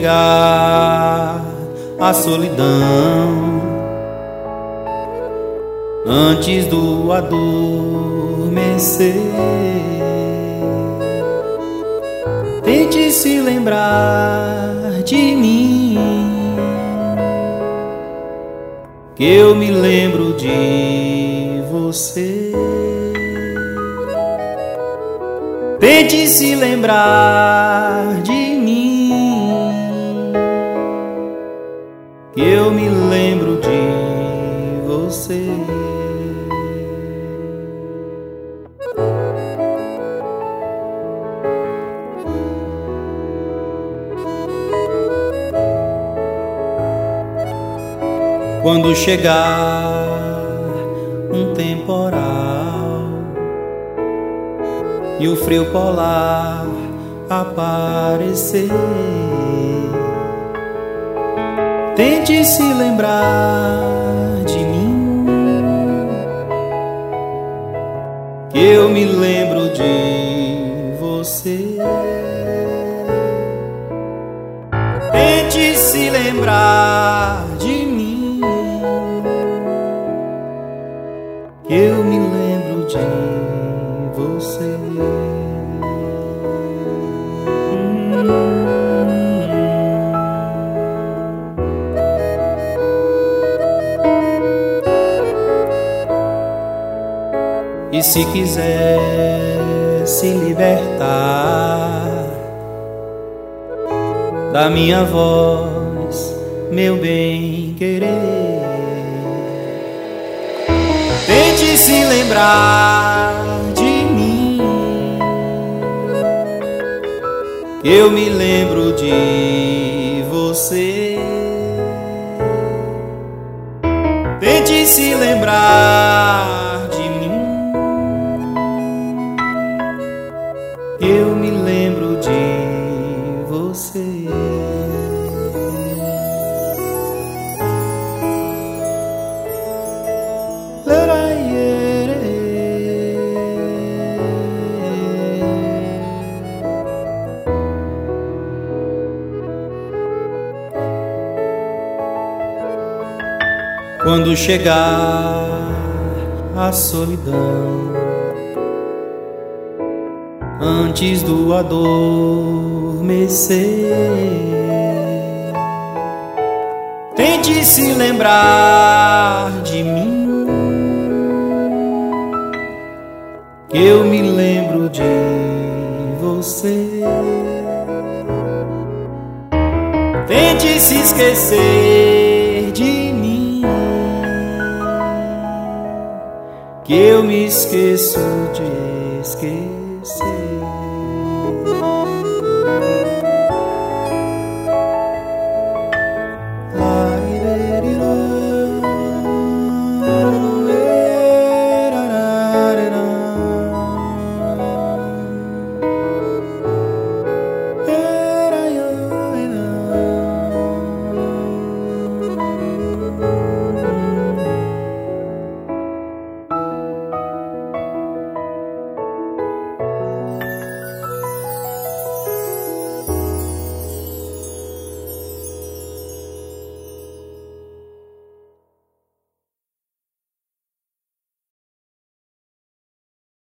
chegar a solidão, antes do adormecer, tente se lembrar de mim, que eu me lembro de você. Tente se lembrar de mim, que eu me lembro de você. Quando chegar um temporal e o frio polar aparecer, tente se lembrar de mim, que eu me lembro de você. Tente se lembrar de mim, que eu me lembro de você. E se quiser se libertar da minha voz, meu bem querer, tente se lembrar de mim, que eu me lembro de você. Tente se lembrar de mim, que eu me lembro de você. Quando chegar a solidão, antes do adormecer, tente se lembrar de mim, que eu me lembro de você. Tente se esquecer de mim, que eu me esqueço de esquecer.